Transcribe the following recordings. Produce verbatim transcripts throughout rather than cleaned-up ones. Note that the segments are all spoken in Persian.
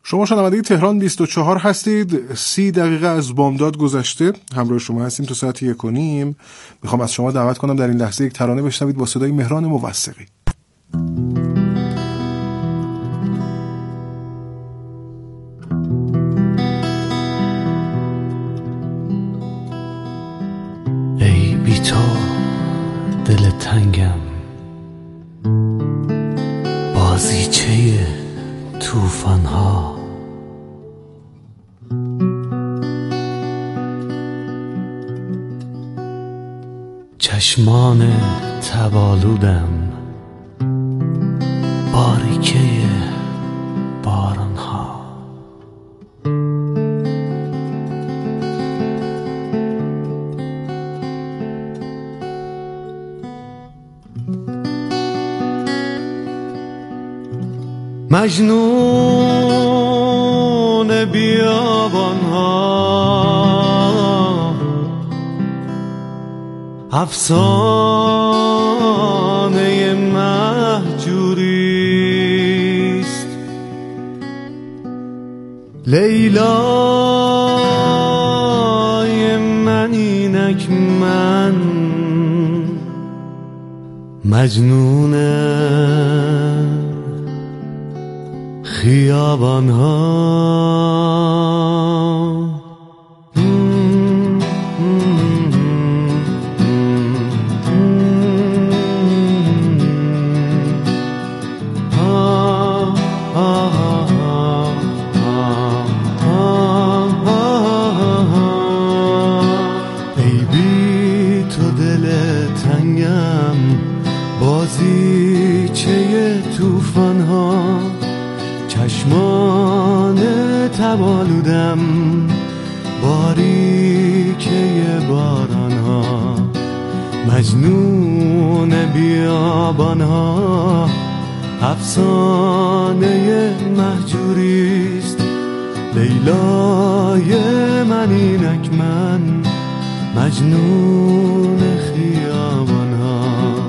شما شنونده تهران بیست و چهار هستید. سی دقیقه از بامداد گذشته، همراه شما هستیم تا ساعت یک و نیم. میخوام از شما دعوت کنم در این لحظه یک ترانه بشنوید با صدای مهران موثقی. ای بی تو دل تنگم، بازیچه توفان ها، چشمان تبالودم، باریکه باران ها. مجنون بیابان ها، افسانه مهجوریست. لیلای من اینک من، مجنون خیابان ها. ای بی تو دل تنگم، بازیچه توفان ها، چشمان تبالودم، باریکه باران ها. مجنون بیابان ها، افسانه مهجوریست. لیلای من اینک من، مجنون خیابان ها.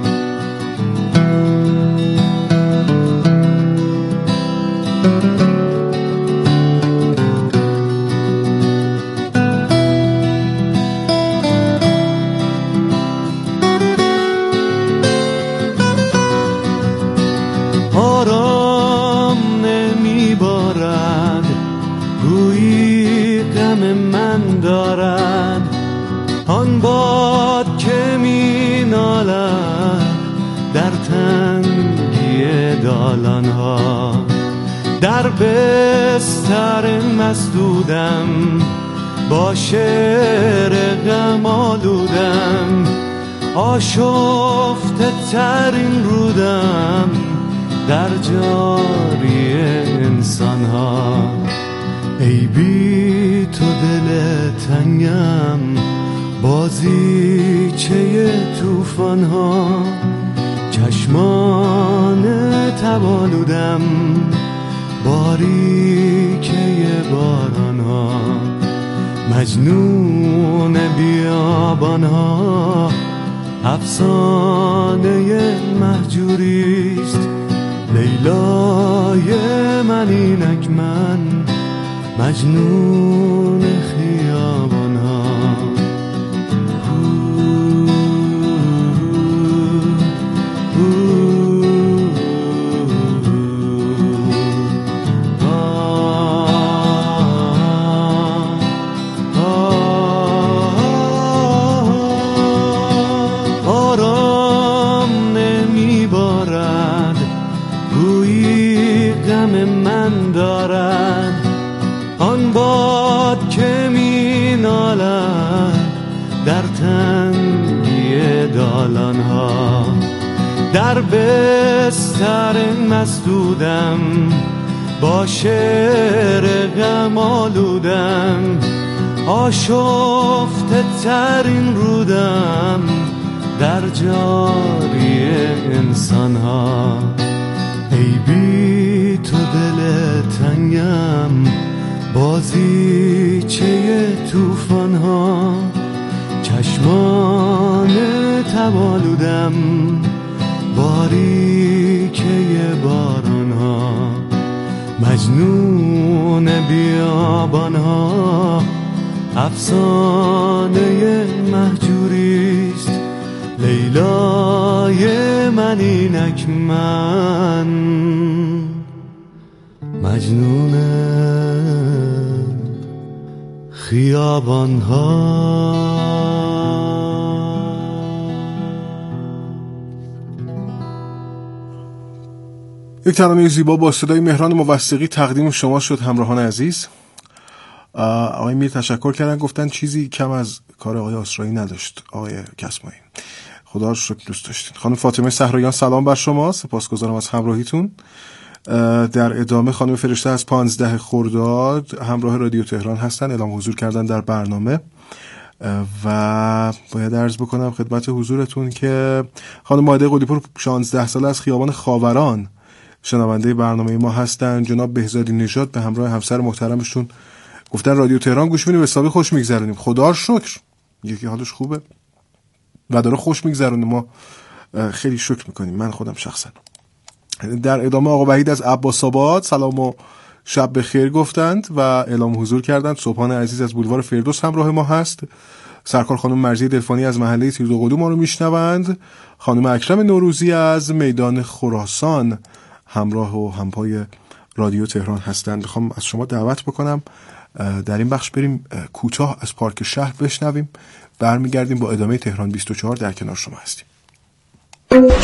آرام نمی بارد، گویی غم من دارد. آن باد که می نالد در تنگی دالان ها. در بستر مسدودم، با شعر غم آلودم. آشفته ترین رودم در جاری انسان ها. ای بی تو دل تنگم، بازیچه توفان ها. چشمان تبالودم، باریکه باران ها. مجنون بیابان ها، افسانه مهجوریست. لیلای من اینک من، مجنون خیابان ها. آرام نمی بارد، گویی غم من دارد. آن باد که می نالد در تنگی دالان ها. در بستر مسدودم، با شعر غم آلودم. آشفته ترین رودم در جاری انسان ها. ای بی تو دل تنگم، بازیچه توفان ها. چشمان تبالودم، باریکه باران ها. مجنون بیابانها افسانه مهجوریست، لیلای من اینک من مجنون خیابانها. یک ترانه زیبا با صدای مهران موثقی تقدیم شما شد همراهان عزیز. آقای میر تشکر کردن، گفتن چیزی کم از کار آقای آسرایی نداشت. آقای کسمایی خدا رو شکر دوست داشتین. خانم فاطمه صحراییان سلام بر شما، سپاسگزارم از همراهیتون. در ادامه خانم فرشته از پانزده خرداد همراه رادیو تهران هستن، اعلام حضور کردن در برنامه و باید عرض بکنم خدمت حضورتون که خانم ماهده قلی‌پور شانزده ساله از خیابان خاوران شنونده برنامه ما هستن. جناب بهزادی نژاد به همراه همسر محترمشون گفتن رادیو تهران گوش می‌کنیم، حسابی خوش میگذرونیم. خدا رو شکر یکی حالش خوبه و داره خوش میگذرونه، ما خیلی شکر میکنیم، من خودم شخصا. در ادامه آقا وحید از عباس‌آباد سلام و شب بخیر گفتند و اعلام حضور کردند. صبحان عزیز از بولوار فردوس همراه ما هست. سرکار خانم مرزی دلفانی از محله تیردوقلو ما رو میشنوند. خانم اکرم نوروزی از میدان خراسان همراه و همپای رادیو تهران هستند. میخوام از شما دعوت بکنم در این بخش بریم کوتاه از پارک شهر بشنویم، برمیگردیم با ادامه تهران بیست و چهار در کنار شما هستیم. من تو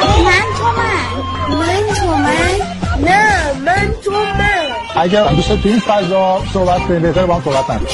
من من تو من نه من تو من. اگر دوست تو این فضا صحبت کنیم بهتره با هم صحبت نکنیم.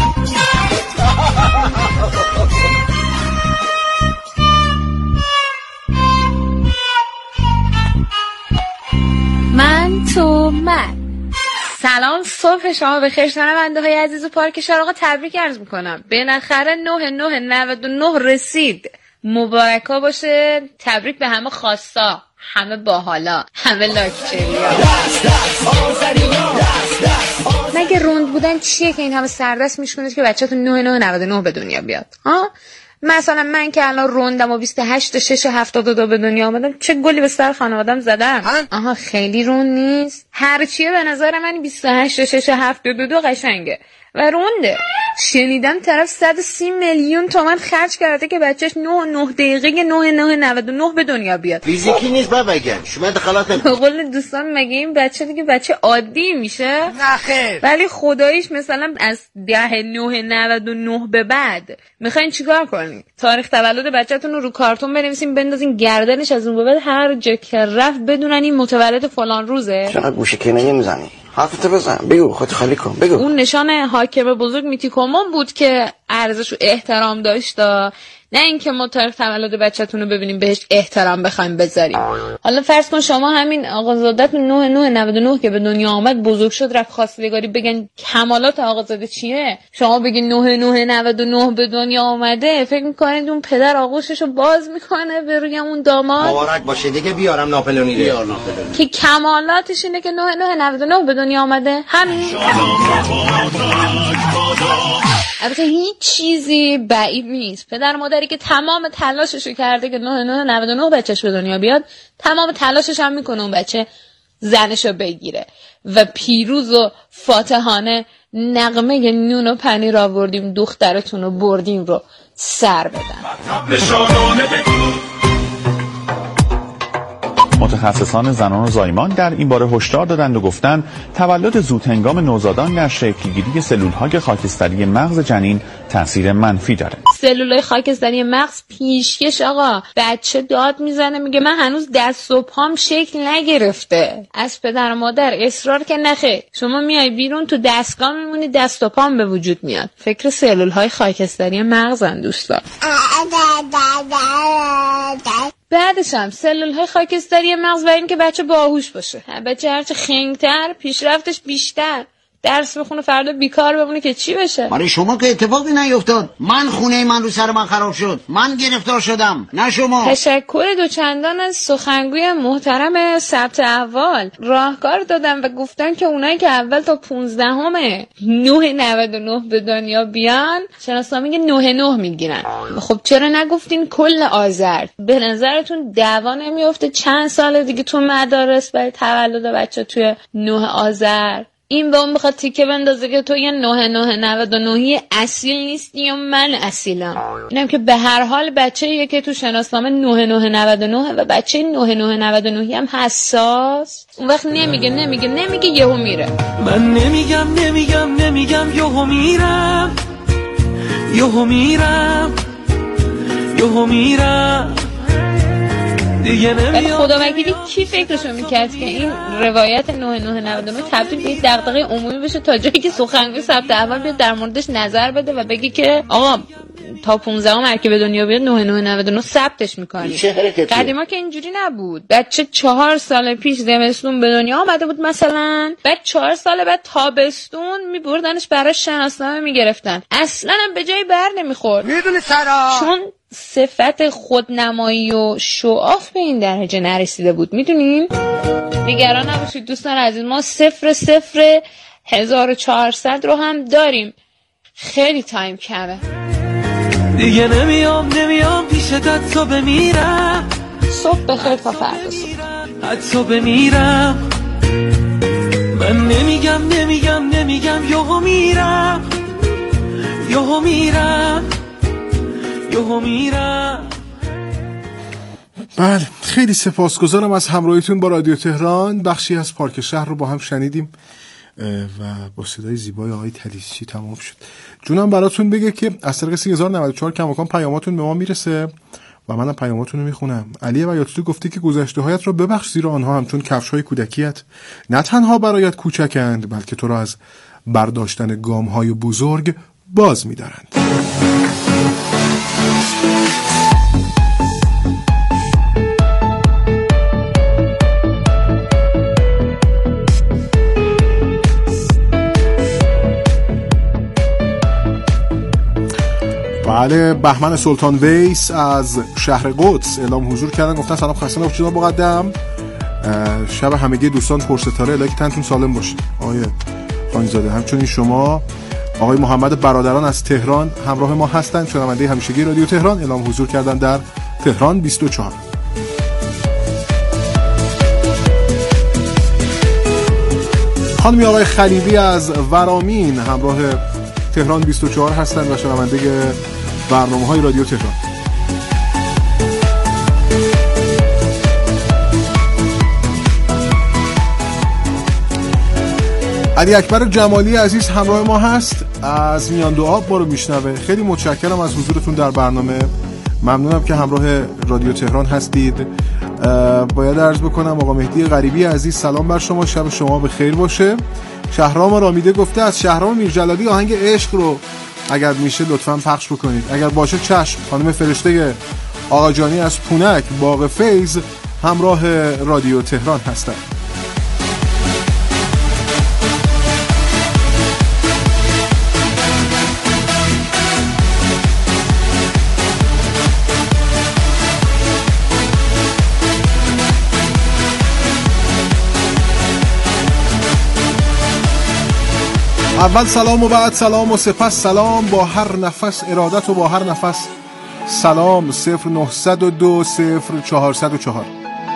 من تو من. سلام، صبح شما بخیر شنونده های عزیز و پارک شهر. آقا تبریک عرض میکنم، بالاخره نه نه نود و نه رسید. مبارکا باشه، تبریک به همه خاصا، همه باحالا، همه لاکچریا. مگه روند بودن چیه که این همه سردست میشکنید که بچه‌تون نه نه نود و نه به دنیا بیاد؟ ها مثلا من که الان روندم و بیست و هشت شش هفتاد و دو به دنیا آمدم، چه گلی به سر خانوادم زدم. آها خیلی روند نیست، هرچیه به نظر من بیست و هشت شش هفتاد و دو قشنگه و رونده. شنیدم طرف صد و سی میلیون تومان خرج کرده که بچهش نه نه دقیقه نه نه نود و نه به دنیا بیاد. فیزیکی نیست بابا گم، شما دخالت نکنید. به قول دوستان مگه این بچه دیگه بچه عادی میشه؟ نه خیر. ولی خداییش مثلا از ده نه نود و نه به بعد میخواین چیکار کنین؟ تاریخ تولد بچه‌تون رو رو کارتون بنویسین بندازین گردنش، از اون به بعد هر جا که رفت بدونن این متولد فلان روزه. چقدر گوشه کنایه میزنی؟ حرفتو بزن، بگو، خودت خالی کن، بگو. اون نشان حاکم بزرگ میتیکومون بود که ارزش و احترام داشت، نه اینکه ما تاریخ تولد بچه‌تون رو ببینیم بهش احترام بخوایم بذاریم. حالا فرض کن شما همین آقازاده‌تون نه نه نود و نه که به دنیا آمد بزرگ شد رفت خواستگاری، بگن کمالات آقازاده چیه؟ شما بگین نه نه نود و نه به دنیا آمده، فکر می‌کنید اون پدر آغوششو باز میکنه به روی اون داماد؟ مبارک باشه دیگه، بیارم ناپلونی بیار ناپلونی که کمالاتش اینه که نه نه نود و نه به دنیا آمده. همین. البته هیچ چیزی بعید نیست. پدر مادری که تمام تلاششو کرده که نه نه نود و نه بچهش به دنیا بیاد، تمام تلاشش هم میکنه اون بچه زنشو بگیره و پیروز و فاتحانه نغمه نون و پنیر آوردیم دخترتون رو بردیم رو سر بدن. متخصصان زنان و زایمان در این باره هشدار دادند و گفتند تولد زودهنگام نوزادان در شکلگیری سلول‌های خاکستری مغز جنین تاثیر منفی داره. سلول‌های خاکستری مغز پیشکش آقا، بچه داد میزنه میگه من هنوز دست و پام شکل نگرفته. از پدر و مادر اصرار که نخه، شما میای بیرون تو دستگاه میمونی دست و پام به وجود میاد. فکر سلول‌های خاکستری مغزن دوستان. بعدش هم سلول‌های خاکستری مغز برای اینکه بچه باهوش باشه. بچه هرچه خنگ‌تر پیشرفتش بیشتر. درس بخونه فردا بیکار بمونه که چی بشه؟ برای شما که اتفاقی نیفتاد. من خونه من رو سر من خراب شد، من گرفتار شدم، نه شما. تشکر دوچندان از سخنگوی محترم ثبت احوال. راهکار دادم و گفتن که اونایی که اول تا پونزدهم نه نود و نه به دنیا بیان شناسنامه نه نه میگیرن. خب چرا نگفتین کل آذر؟ به نظرتون دعوا نمیفته چند سال دیگه تو مدارس برای تولد بچه توی نه آذر؟ این به اون بخواد تیکه بندازه که تو یه نه نه نود و نه اصیل نیستی یا من اصیلم. اینم که به هر حال بچه یه که تو شناسنامه نه نه نود و نه و بچه نه نه نود و نه هم حساس، اون وقت نمیگه نمیگه نمیگه یهو میره. من نمیگم نمیگم نمیگم یهو میرم یهو میرم یهو میرم دیگه نمیام. خدا وکیلی کی فکرشو میکرد که این روایت نه نه نود و نه تبدیل به دغدغه عمومی بشه تا جایی که سخنگوی ثبت احوال بیاد در موردش نظر بده و بگه که آقا تا پانزده هر که به دنیا بیاد نه نه نود و نه ثبتش میکنیم. قدیما که اینجوری نبود. بچه چهار سال پیش زمستون به دنیا آمده بود مثلا، بعد چهار سال بعد تابستون میبردنش برای شناسنامه میگرفتن، اصلا هم به جای بر نمیخورد. میدونی سرا چون صفت خودنمایی و شوآف به این درجه نرسیده بود. میدونین؟ نگران نباشید دوستان عزیز، ما صفر صفر هزار و چهارصد رو هم داریم. خیلی تایم کمه. دیگه نمیام نمیام پیشت حتی بمیرم. صبح بخیر تا فردا صبح. حتی بمیرم. من نمیگم نمیگم نمیگم یهو میرم یهو میرم یهو میرم. بله، خیلی سپاسگزارم از همراهیتون با رادیو تهران. بخشی از پارک شهر رو با هم شنیدیم و با صدای زیبای آقای تلیسچی تمام شد. جونم براتون بگه که از طریق سه هزار و نود و چهار کماکان پیاماتون به ما میرسه و منم پیاماتون رو میخونم. علی بیاتوتی گفته که گذشته هایت را ببخش، زیرا آنها همچون کفش های کودکیت نه تنها برایت کوچکند بلکه تو را از برداشتن گام های بزرگ باز میدارند. بله، بهمن سلطان ویس از شهر قدس اعلام حضور کردن، گفتن سلام خسته نباشید جناب مقدم، شب همگی دوستان پرستاره، الهی که تنتون سالم باشه. آقای خانیزاده همچنین شما. آقای محمد برادران از تهران همراه ما هستند، شنونده همیشگی رادیو تهران، اعلام حضور کردن در تهران بیست و چهار. خانمی آقای خلیلی از ورامین همراه تهران بیست و چهار هستند و شنونده برنامه‌های رادیو تهران. علی اکبر جمالی عزیز همراه ما هست، از میان دو آب ما رو میشنوه. خیلی متشکرم از حضورتون در برنامه، ممنونم که همراه رادیو تهران هستید. باید عرض بکنم آقا مهدی غریبی عزیز سلام بر شما، شب شما به خیر باشه. شهرام رامیده گفته از شهرام میرجلالی آهنگ عشق رو اگر میشه لطفاً پخش بکنید. اگر باشه چشم. خانم فرشته آقا جانی از پونک باغ فیض همراه رادیو تهران هستند. اول سلام و بعد سلام و سپس سلام، با هر نفس ارادت و با هر نفس سلام. صفر نهصد و دو صفر چهارصد و چهار.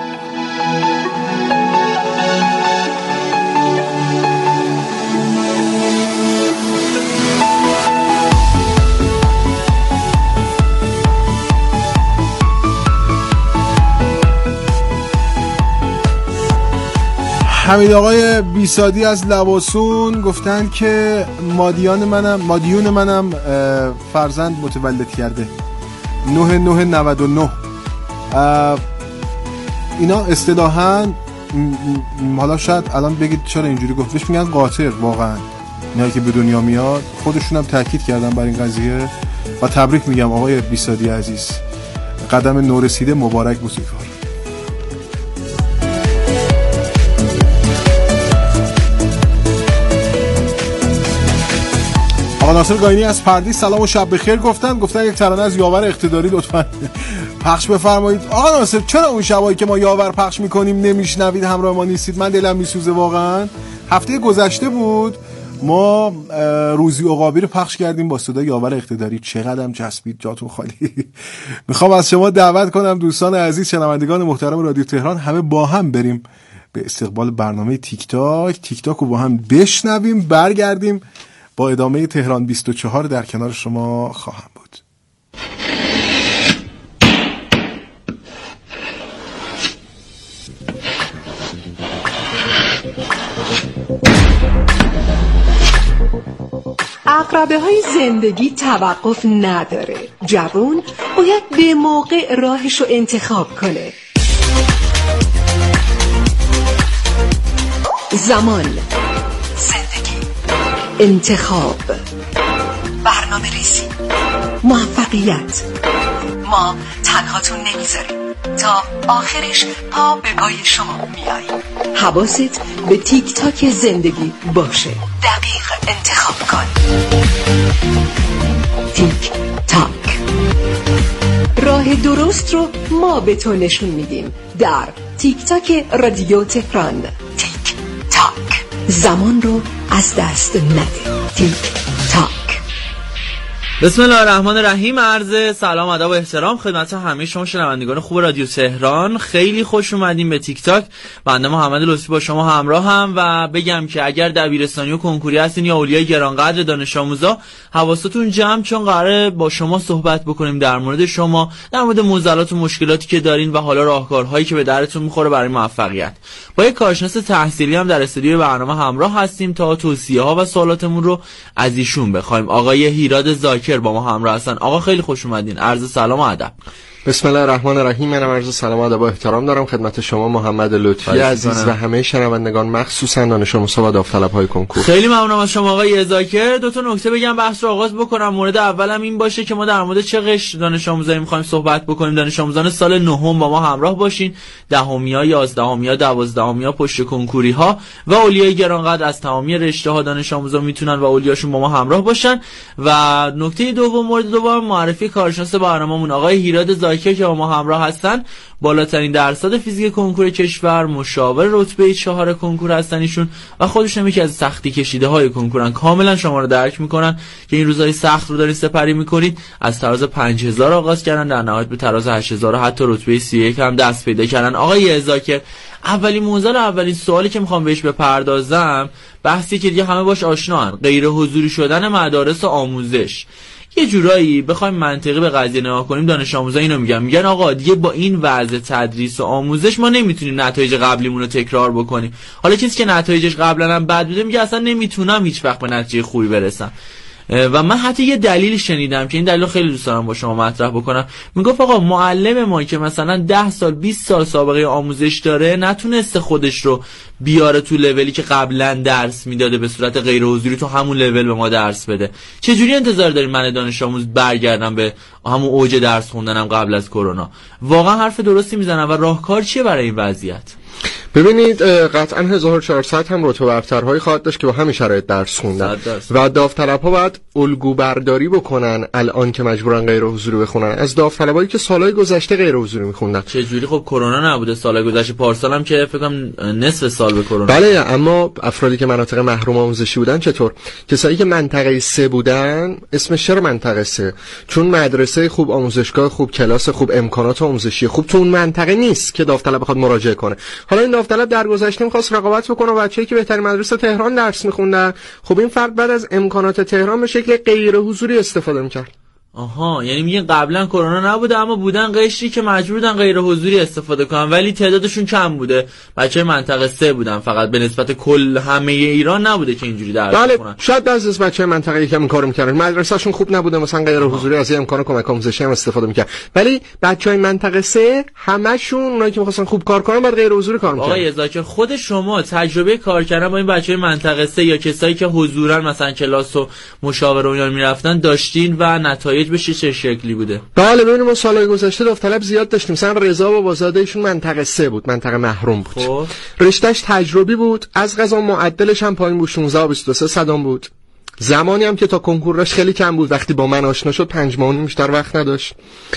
حمید آقای بیسادی از لواسون گفتن که مادیان منم مادیون منم فرزند متولد کرده. نه نه نود و نه. اینا اصطلاحاً حالا شاید الان بگید چرا اینجوری گفت، بهش میگن قاطر. واقعا اینا که به دنیا میاد خودشون هم تاکید کردن بر این قضیه و تبریک میگم آقای بیسادی عزیز، قدم نورسیده مبارک بوسیفار. آقا ناصر گاینی از پردیس سلام و شب بخیر گفتن گفتن یک ترانه از یاور اقتداری لطفاً پخش بفرمایید. آقا ناصر چرا اون شبایی که ما یاور پخش میکنیم نمیشنوید، همراه ما نیستید؟ من دلم میسوزه واقعا. هفته گذشته بود ما روزی عقابی رو پخش کردیم با صدای یاور اقتداری، چقدرم چسبید، جاتون خالی. میخوام از شما دعوت کنم دوستان عزیز، شنوندگان محترم رادیو تهران، همه با هم بریم به استقبال برنامه تیک تاک تیک تاک رو با هم بشنویم، برگردیم با ادامه تهران بیست و چهار در کنار شما خواهم بود. عقربه های زندگی توقف نداره. جوان باید به موقع راهشو انتخاب کنه. زمان، زندگی، انتخاب، برنامه ریزی، موفقیت. ما تنهاتون نمیذاریم تا آخرش پا به پای شما میاییم. حواست به تیک تاک زندگی باشه. دقیق انتخاب کن. تیک تاک، راه درست رو ما به تو نشون میدیم در تیک تاک رادیو تهران. تیک تاک، زمان رو از دست نده. تیک تاک. بسم الله الرحمن الرحیم. عرض سلام ادب و احترام خدمت همه شما شنوندگان خوب رادیو تهران. خیلی خوش اومدین به تیک تاک. بنده محمد لطفی با شما همراه هم و بگم که اگر دبیرستانی و کنکوری هستین یا اولیای گرانقدر دانش آموزا، حواستون جمع، چون قراره با شما صحبت بکنیم در مورد شما، در مورد معضلات و مشکلاتی که دارین و حالا راهکارهایی که به درتون میخوره برای موفقیت. با یک کارشناس تحصیلی هم در استودیو برنامه همراه هستیم تا توصیه‌ها و سوالاتمون رو از ایشون بخوایم. آقای هیراد زاکر با ما همراه هستن. آقا خیلی خوش اومدین. عرض سلام و ادب. بسم الله الرحمن الرحیم. منم عرض سلام و ادب و احترام دارم خدمت شما محمد لطفی عزیز و همه شنوندگان، مخصوصا دانش آموزا و داوطلب‌های کنکور. خیلی ممنونم از شما آقای زاکر. دو تا نکته بگم بحث رو آغاز بکنم. مورد اولم این باشه که ما در مورد چه قشر دانش آموزایی می‌خوایم صحبت بکنیم. دانش آموزان سال نهم با ما همراه باشین، دهمیا، یازدهمیا، دوازدهمیا، پشت کنکوری‌ها و اولیای گرانقدر از تمامی رشته‌ها دانش آموزا میتونن و اولیاشون با ما همراه باشن. و نکته دوم، مورد دوم، معرفی کارشناس برنامه‌مون آقای هیراد زاکر که با ما همراه هستن. بالاترین درصد فیزیک کنکور کشور، مشاور رتبه چهار کنکور هستن ایشون و خودشون یکی از سختی کشیده های کنکورن. کاملا شما رو درک میکنن که این روزهای سخت رو دارین سپری میکنید. از تراز پنج هزار آغاز کردن، در نهایت به تراز هشت هزار و حتی رتبه سی و یک هم دست پیدا کردن. آقای زاکر، اولین موضوع و اولین سوالی که میخوام بهش بپردازم، بحثی که دیگه همه باش آشنان، غیر حضوری شدن مدارس آموزش. یه جورایی بخوایم منطقی به قضیه نگاه کنیم، دانش آموزا اینو میگن میگن آقا دیگه با این وضع تدریس و آموزش ما نمیتونیم نتایج قبلیمون رو تکرار بکنیم. حالا کسی که نتایجش قبلا هم بد بوده میگه اصلا نمیتونم هیچ وقت به نتیجه خوبی برسم. و من حتی یه دلیل شنیدم که این دلیل خیلی دوست دارم با شما مطرح بکنم. میگفت آقا معلم ما که مثلا ده سال بیست سال سابقه آموزش داره نتونسته خودش رو بیاره تو لولی که قبلا درس میداده به صورت غیر حضوری تو همون لول به ما درس بده. چه جوری انتظار داریم من دانش آموز برگردم به همون اوج درس خوندنم قبل از کرونا؟ واقعا حرف درستی میزنم و راهکار چیه برای این وضعیت؟ ببینید قطعا هزار و چهارصد هم رتبه برترهایی خواهد داشت که با همین شرایط درس خوندن و داوطلب‌ها باید الگو برداری بکنن. الان که مجبورن غیر حضوری بخونن از داوطلبایی که سالهای گذشته غیر حضوری میخوندن. چه جوری؟ خب کرونا نبوده، سالهای گذشته، پارسال هم که فکر کنم نصف سال به کرونا. بله، اما افرادی که مناطق محروم آموزشی بودن چطور؟ کسایی که منطقه سه بودن، اسمش چرا منطقه سه؟ چون مدرسه خوب، آموزشگاه خوب، کلاس خوب، امکانات آموزشی خوب تو اون منطقه نیست که داوطلب بخواد مراجعه کنه. حالا این داوطلب در گذشته می‌خواست رقابت بکنه با بچه‌ای که بهترین مدرسه تهران درس می‌خوندن. خب این فرد بعد از امکانات تهران به شکل غیر حضوری استفاده می‌کرد. آها، یعنی میگن قبلا کرونا نبوده اما بودن قشری که مجبور بودن غیر حضوری استفاده کنن ولی تعدادشون کم بوده. بچه‌های منطقه سه بودن فقط، به نسبت کل همه ایران نبوده که اینجوری درس بله بخونن. شاید بعضی از بچه‌های منطقه یکم این کارو می‌کردن، مدرسه‌شون خوب نبوده مثلا غیر حضوری از این امکان کمک آموزشی هم استفاده می‌کرد. ولی بچه‌های منطقه سه همشون اونایی که می‌خواستن خوب کار کنن بعد غیر حضوری کار می‌کردن. آقای زاکر، خود شما تجربه کار کردن با این بچه‌های منطقه سه یا کسایی که حضوراً مثلا کلاس و مشاوره و اینا می‌رفتن داشتین و نتایج به چه شکلی بوده؟ بله ببینیم ما سالهای گذشته داوطلب زیاد داشتیم. مثلا رضا بابازاده ایشون منطقه سه بود، منطقه محروم بود. خب رشتهش تجربی بود، از قضا معدلش هم پایین بود، شانزده و بیست و سه صدام بود. زمانی هم که تا کنکورش خیلی کم بود، وقتی با من آشنا شد پنج ماه بیشتر وقت نداشت.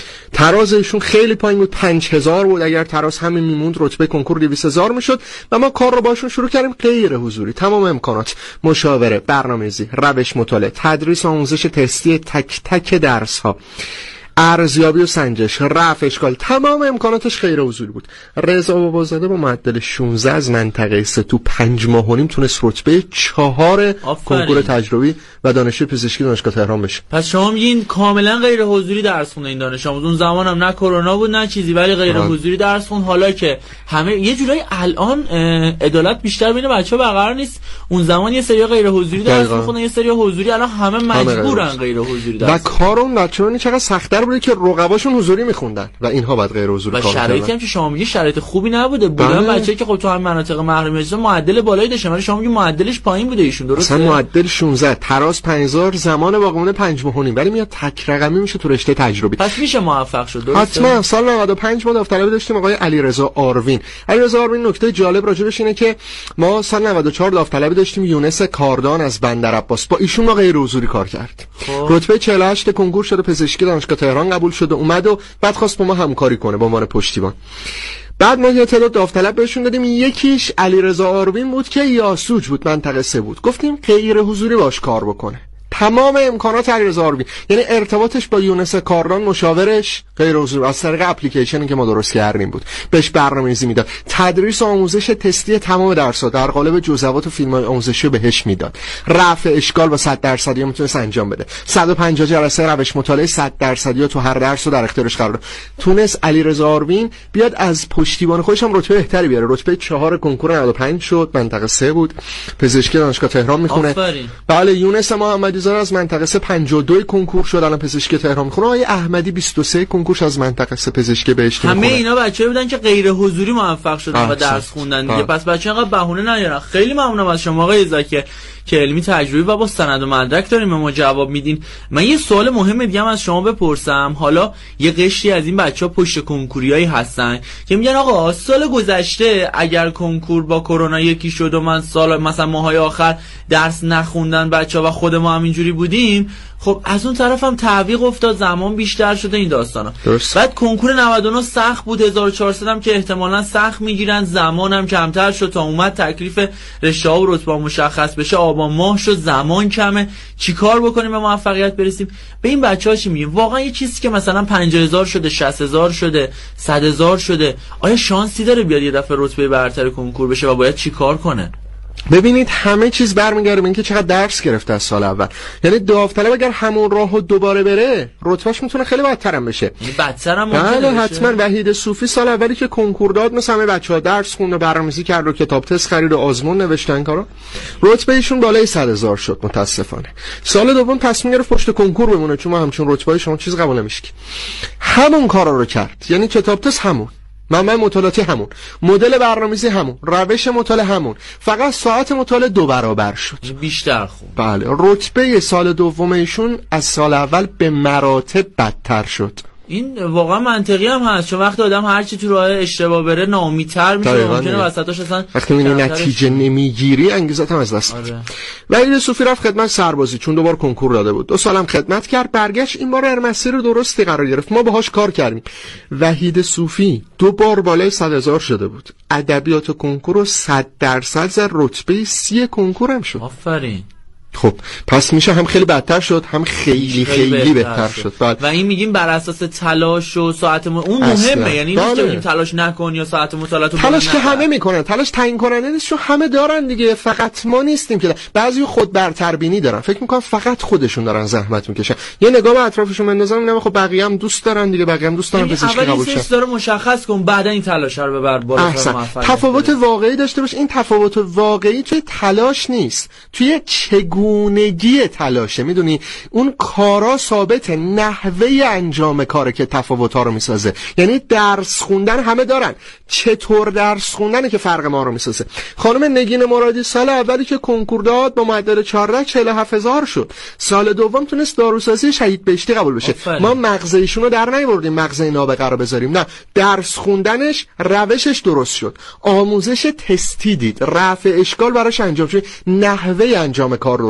تراز ایشون خیلی پایین بود، پنج هزار بود. اگر تراز همین میموند رتبه کنکور دویست هزار میشد و ما کار رو باشون شروع کردیم غیر حضوری. تمام امکانات، مشاوره، برنامه‌ریزی، روش مطالعه، تدریس و آموزش تستی تک تک درس ها، ارزیابی و سنجش، رفع اشکال، تمام امکاناتش غیر حضوری بود. رضا بابازاده با معدل شانزده از منطقه سه تو پنج ماه و نیم تونست رتبه چهار کنکور تجربی و دانشجوی پزشکی دانشگاه تهران بشه. پس شما میگین کاملا غیر حضوری درس خونده این دانش آموز. اون زمان هم نه کرونا بود نه چیزی، ولی غیر آه. حضوری درس خون. حالا که همه یه جورایی الان عدالت بیشتر بین بچه‌ها برقرار نیست. اون زمان یه سری غیر حضوری درس می‌خوندن، یه سری حضوری، الان همه مجبورن غیر حضوری درس. و کار اون بچه‌ها چقدر سخت‌تر بوده که رقباشون حضوری می‌خوندن و اینها بعد غیر حضوری کار می‌کردن. و شرایطی هم که شما میگی شرایط خوبی نبوده. بودن بچه‌ای که خب تو همین مناطق محروم اجازه معدل بالایی داشتن، ولی شما میگی معدلش پایین بوده ایشون، درسته؟ مثلا معدل شانزده، تراز پنج هزار، زمان باقیمانه پنج ماه و نیم، ولی میاد تک رقمی میشه تو رشته تجربی. پس میشه موفق شد، درسته؟ حتما. سال نود و پنج ما داوطلبی داشتیم آقای علیرضا آروین. علیرضا آروین نکته جالب راجبش اینه که ما سال نود و چهار داوطلبی داشتیم یونس کاردان از بندرعباس، با ایشون ما غیر حضوری کار کرد. رتبه چهل و هشت کنکور شده، پزشکی دانشگاه تهران قبول شده، اومد و بعد خواست با ما همکاری کنه به عنوان پشتیبان. بعد ما یه تعداد داوطلب بهشون دادیم، یکیش علیرضا آروین بود که یاسوج بود، منطقه سه بود. گفتیم غیر حضوری باش کار بکنه. تمام امکانات علیرضا آروین، یعنی ارتباطش با یونس کاردان مشاورش غیر حضوری از طریق اپلیکیشنی که ما درست کردیم بود، بهش برنامه‌ریزی میداد، تدریس و آموزش تستی تمام درس‌ها در قالب جزوات و فیلم‌های آموزشی بهش میداد، رفع اشکال با صد درصدی میتونست انجام بده، صد و پنجاه جلسه روش مطالعه صد درصدی تو هر درس رو در اختیارش قرار داد. تونست علیرضا آروین بیاد از پشتیبان خودش هم رتبه بهتری بیاره، رتبه چهار کنکور نود و پنج شد، منطقه سه بود، پزشکی دانشگاه تهران میخونه. بله. یونس محمدی زاده از منطقه سه پنجاه و دو کنکور شد، الان پزشکی تهران میخونه. آقای احمدی بیست و سه کنکورش از منطقه سه پزشکی بهشتی همه میخونه. اینا بچه‌ای بودن که غیر حضوری موفق شدن و درس خوندن دیگه. پس بچه‌ها انقدر بهونه نیارن. خیلی ممنونم از شما آقای زاکی که علمی تجربی و با سند و مدرک داریم به ما جواب میدین. من یه سوال مهم دیگه هم از شما بپرسم. حالا یه قشری از این بچه‌ها پشت کنکوریایی هستن که میگن آقا سال گذشته اگر کنکور با کرونا یکی شد و من سال مثلا ماهای آخر درس نخوندن بچه‌ها و خود ما هم اینجوری بودیم، خب از اون طرف هم تعویق افتاد، زمان بیشتر شده، این داستانا. درست. بعد کنکور نود و نه سخت بود، هزار و چهارصد هم که احتمالاً سخت میگیرن، زمان هم کمتر شد تا اومد تکلیف رشته‌ها و رتبه مشخص بشه، آبان ماه شد، زمان کمه، چیکار بکنیم به موفقیت برسیم؟ به این بچه‌ها چی میگیم؟ واقعا یه چیزی که مثلا پنجاه هزار شده، شصت هزار شده، صد هزار شده، آیا شانسی داره بیاد یه دفعه رتبه برتر کنکور بشه و باید چیکار کنه؟ ببینید همه چیز برمیگرده به اینکه چقدر درس گرفته از سال اول. یعنی داوطلب اگر همون راهو دوباره بره رتبهش میتونه خیلی بدتر هم بشه. یعنی بدتر هم ممکنه بله بشه. حتما. وحید صوفی سال اولی که کنکور داد مثلا همه بچه‌ها درس خوند و برنامه‌ریزی کرد و کتاب تست خرید و آزمون نوشتن این کارا، رتبه ایشون بالای صد هزار شد متاسفانه. سال دوم تصمیم گرفت پشت کنکور بمونه چون ما همچون رتبه شما چیز قبول نمیشه. همون کارا رو کرد، یعنی کتاب تست همون، منبع مطالعاتی همون، مدل برنامه‌ریزی همون، روش مطالعه همون، فقط ساعت مطالعه دو برابر شد، بیشتر خوب. بله. رتبه سال دوم ایشون از سال اول به مراتب بدتر شد. این واقعا منطقی هم هست، چون وقتی آدم هر چی تو راه اشتباه بره ناامیدتر میشه، ممکنه وسطاش اصلا وقتی میبینی نتیجه نمیگیری انگیزت هم از دست میره. وحید صوفی رفت خدمت سربازی چون دوبار کنکور داده بود، دو سالم خدمت کرد، برگشت، این بار مسیر درستی قرار گرفت، ما باهاش کار کردیم. وحید صوفی دو بار بالای صد هزار شده بود، ادبیات کنکور رو صد درصد زد، رتبه سی کنکور هم شد. آفرین. خب پس میشه هم خیلی بدتر شد هم خیلی خیلی, خیلی بهتر, بهتر شد, شد. و این میگیم بر اساس تلاش و ساعت م... اون مهمه، یعنی نیست که تلاش نکن یا ساعت مطالعاتو تلاش که همه میکنن، تلاش تعیین کننده نیست، چون همه دارن دیگه، فقط ما نیستیم که بعضی خود برتربینی دارن، فکر میکنن فقط خودشون دارن زحمت میکشن، یه نگاه به اطرافشون بندازن میبینن خب بقیه هم دوست دارن دیگه، بقیه هم دوست دارن پزشکی قبول شه. اول این مشخص کن بعد این تلاش رو ببر بالا. تفاوت واقعی داشته باش. این تفاوت واقعی توی تلاش نیست، توی چگونگی تلاشه. میدونی اون کارا ثابته، نحوه انجام کاره که تفاوت‌ها رو میسازه. یعنی درس خوندن همه دارن، چطور درس خوندنه که فرق ما رو میسازه. خانم نگین مرادی سال اولی که کنکور داد با معدل چهارده چهل و هفت هزار شد، سال دوم تونست داروسازی شهید بهشتی قبول بشه. آفرین. ما مغز ایشونو در نیاوردیم مغز نابغه رو بذاریم، نه، درس خوندنش روشش درست شد، آموزش تستی دید، رفع اشکال براش انجام شد، نحوه انجام کار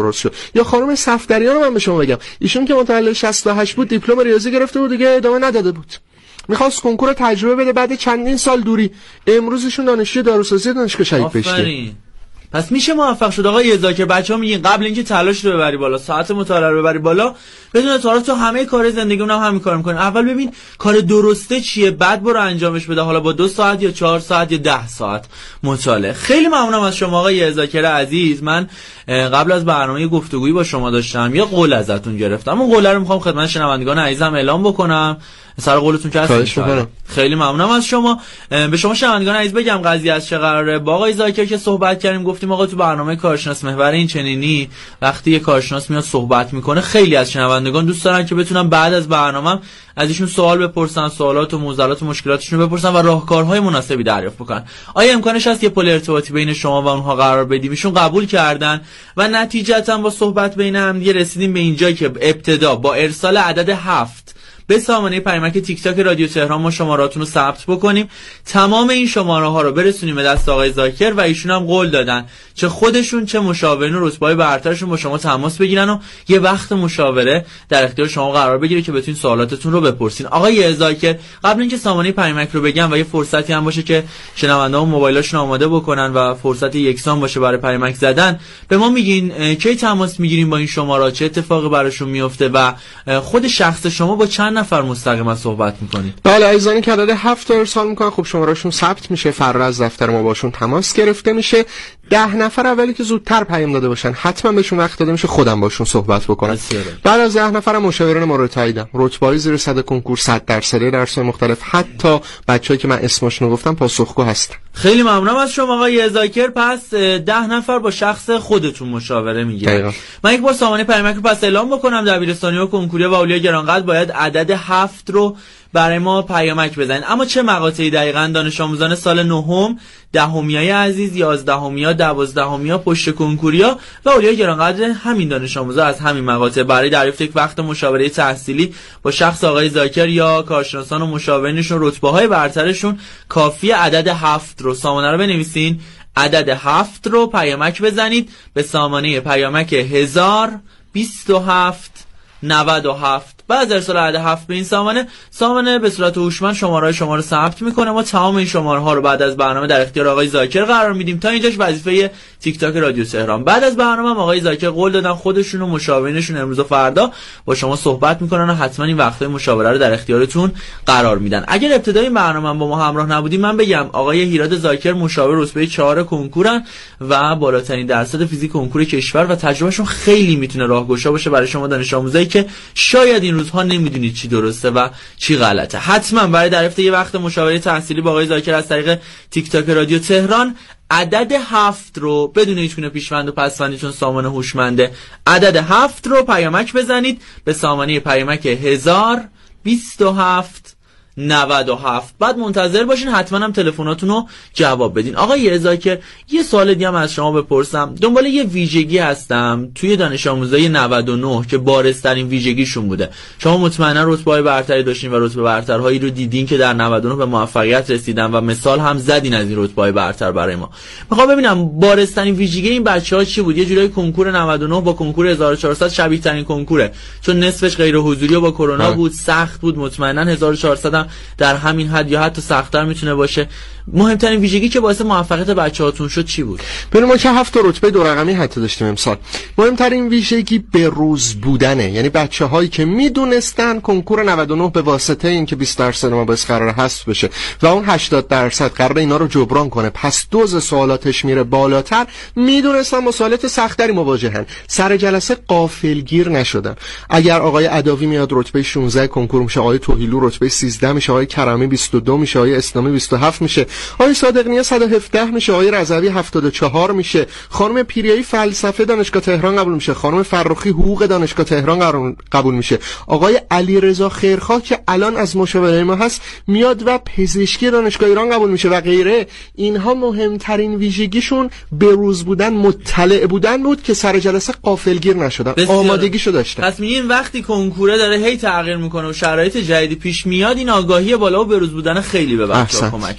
درست شد. یا خانم صفدریان رو من به شما بگم، ایشون که متولد شصت و هشت بود دیپلم ریاضی گرفته بود دیگه ادامه نداده بود، میخواست کنکور تجربه بده، بعد چندین سال دوری امروزشون دانشجوی داروسازی دانشگاه شهید بهشتی. پس میشه موفق شد آقای ذاکر. بچه‌ها میگین قبل اینکه تلاش رو ببری بالا، ساعت مطالعه رو ببری بالا، بدون تعارف تو همه کار زندگیمون هم همین کارو می‌کنیم. اول ببین کار درسته چیه، بعد برو انجامش بده، حالا با دو ساعت یا چهار ساعت یا ده ساعت مطالعه. خیلی ممنونم از شما آقای ذاکر عزیز. من قبل از برنامه گفتگویی با شما داشتم، یه قول ازتون گرفتم، اون قول رو می‌خوام خدمت شنوندگان عزیزم اعلام بکنم. سر قولتون که هستین. خیلی ممنونم از شما. به شما شنوندگان عزیز بگم قضیه از چه قراره. با آقای ذاکر که صحبت کردیم، گفتیم آقا تو برنامه کارشناس محور این چنینی وقتی یه کارشناس میاد صحبت میکنه، خیلی از شنوندگان دوست دارن که بتونن بعد از برنامه از ایشون سوال بپرسن، سوالات و معضلات و مشکلاتشون رو بپرسن و راهکارهای مناسبی دریافت بکنن. آیا امکانش هست یه پل ارتباطی بین شما و اونها قرار بدیم؟ ایشون قبول کردن و نتیجتا با صحبت بین هم دیگه رسیدیم به اینجا که ابتدا با ارسال عدد هفت به سامانه پیامک تیک تاک رادیو تهران ما شماراتون رو ثبت بکنیم، تمام این شماره ها رو برسونیم به دست آقای ذاکر و ایشون هم قول دادن چه خودشون چه مشاورین و رتبه‌های برترشون با شما تماس بگیرن و یه وقت مشاوره در اختیار شما قرار بگیره که بتونین سوالاتتون رو بپرسین. آقای ذاکر قبل اینکه سامانه پیامک رو بگم و یه فرصتی هم باشه که شنونده‌ها موبایلاشون آماده بکنن و فرصت یکسان باشه برای پیامک زدن، به ما میگین کی تماس میگیرین با این شماره، چه اتفاقی براشون میفته و خود شخص شما با چند نفر مستقیما صحبت میکنید؟ بله عزیزانی که عدد هفت تا ارسال میکنن، خب شمارهشون ثبت میشه، فردا از دفتر ما باشون تماس گرفته میشه. ده نفر اولی که زودتر پیام داده باشن حتما بهشون وقت داده میشه خودم باشون صحبت بکنم. بعد از ده نفر مشاوران مورد تاییدم، رتبه‌ای زیر صد کنکور، صد درصدی درس‌های مختلف، حتی بچه‌ای که من اسمشون رو گفتم پاسخگو هستن. خیلی ممنونم از شما آقای ذاکر. پس ده نفر با شخص خودتون مشاوره میگیرن. من یک بار سامانه پیامک رو پس اعلام بکنم. دبیرستانی‌ها، کنکوری و اولیا گرانقدر باید عدد هفت رو برای ما پیامک بزنید. اما چه مقاطعی دقیقاً؟ دانش آموزان سال نهم، دهمیای عزیز، یازدهمیا، دوازدهمیا، پشت کنکوریا و اولیا گرانقدر همین دانش آموزا از همین مقاطع برای دریافت یک وقت مشاوره تحصیلی با شخص آقای ذاکر یا کارشناسان و مشاورینشون رتبه‌های برترشون کافی عدد هفت رو سامانه رو بنویسین. عدد هفت رو پیامک بزنید به سامانه پیامک هزار بیست و هفت نود و هفت. بعد از ارسال عدد هفت به این سامانه، سامانه به صورت هوشمند شماره‌های شما رو ثبت میکنه. ما تمام این شماره‌ها رو بعد از برنامه در اختیار آقای ذاکر قرار میدیم. تا اینجاش وظیفه تیک تاک رادیو تهران. بعد از برنامه هم آقای ذاکر قول دادن خودشون و مشاورینشون امروز و فردا با شما صحبت میکنن و حتما این وقتای مشاوره رو در اختیارتون قرار میدن. اگر ابتدای برنامه با ما همراه نبودیم، من بگم آقای هیراد ذاکر مشاور رتبه چهار کنکورن و بالاترین درصد فیزیک کنکور کشور و تجربهشون خیلی میتونه راهگشا باشه برای شما دانش آموزایی که شاید این روزها نمیدونید چی درسته و چی غلطه. حتما برای دریافت یه وقت مشاوره تحصیلی با آقای ذاکر از طریق تیک تاک رادیو تهران عدد هفت رو بدون هیچ گونه پیشوند و پسوندی، چون سامانه هوشمنده، عدد هفت رو پیامک بزنید به سامانه پیامک هزار بیست و هفت نود و هفت. بعد منتظر باشین، حتما هم تلفناتون رو جواب بدین. آقای ذاکر یه سوال دیگه هم از شما بپرسم. دنبال یه ویژگی هستم توی دانش آموزای نود و نه که بارزترین ویژگیشون بوده. شما مطمئنا رتبه‌های برتری داشتین و رتبه برترهایی رو دیدین که در نود و نه به موفقیت رسیدن و مثال هم زدین از این رتبه‌های برتر برای ما. میخوام ببینم بارزترین ویژگی این بچه‌ها چی بود؟ یه جورایی کنکور نود و نه با کنکور هزار و چهارصد شبیه ترین کنکوره، چون نصفش غیر حضوری و با کرونا بود، سخت بود. مطمئنا هزار و چهارصد در همین حد یا حتی سخت‌تر میتونه باشه. مهمترین ویژگی که باعث موفقیت بچه‌هاتون شد چی بود؟ ببین ما که هفت رتبه دو رقمی حتی داشتیم امسال. مهمترین ویژگی بروز بودنه، یعنی بچه‌هایی که میدونستن کنکور نود و نه به واسطه اینکه بیست درصد ما بس قرار حذف بشه و اون هشتاد درصد قرار اینا رو جبران کنه، پس دوز سوالاتش میره بالاتر، میدونستن با سوالات سخت‌تری مواجهن، سر جلسه غافلگیر نشدن. اگر آقای عدوی میاد رتبه شانزده کنکور میشه، آقای توهیلو رتبه سیزده میشه، آقای کرمی بیست و دو میشه، آقای اسلامی بیست و هفت میشه، آقای صادقنیا صد و هفده میشه، آقای رضوی هفتاد و چهار میشه، خانم پیریایی فلسفه دانشگاه تهران قبول میشه، خانم فرخی حقوق دانشگاه تهران قبول میشه، آقای علیرضا خیرخواه که الان از مشاوره ما هست میاد و پزشکی دانشگاه ایران قبول میشه و غیره. اینها مهمترین ویژگیشون بروز بودن، مطلع بودن بود که سر جلسه غافلگیر نشدن، آمادگیشو داشتن. پس میگین وقتی کنکوره داره هی تغییر میکنه و شرایط جدیدی پیش میاد، این آگاهی بالا و بروز بودن خیلی به بچه‌ها کمک میکنه.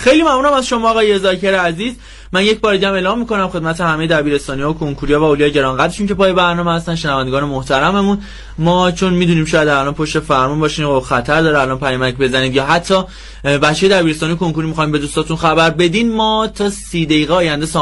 خیلی ممنونم از شما آقای ذاکر عزیز. من یک بار دیگه اعلام میکنم خدمت همه دبیرستانی‌ها و کنکوریا و اولیا گرانقدرشون که پای برنامه هستن، شنوندگان محترممون، ما چون میدونیم شاید الان پشت فرمون باشین و خطر داره الان پیامک بزنید یا حتی بچه دبیرستانی کنکوری میخوایم به دوستاتون خبر بدین، ما تا سی دقیقه آینده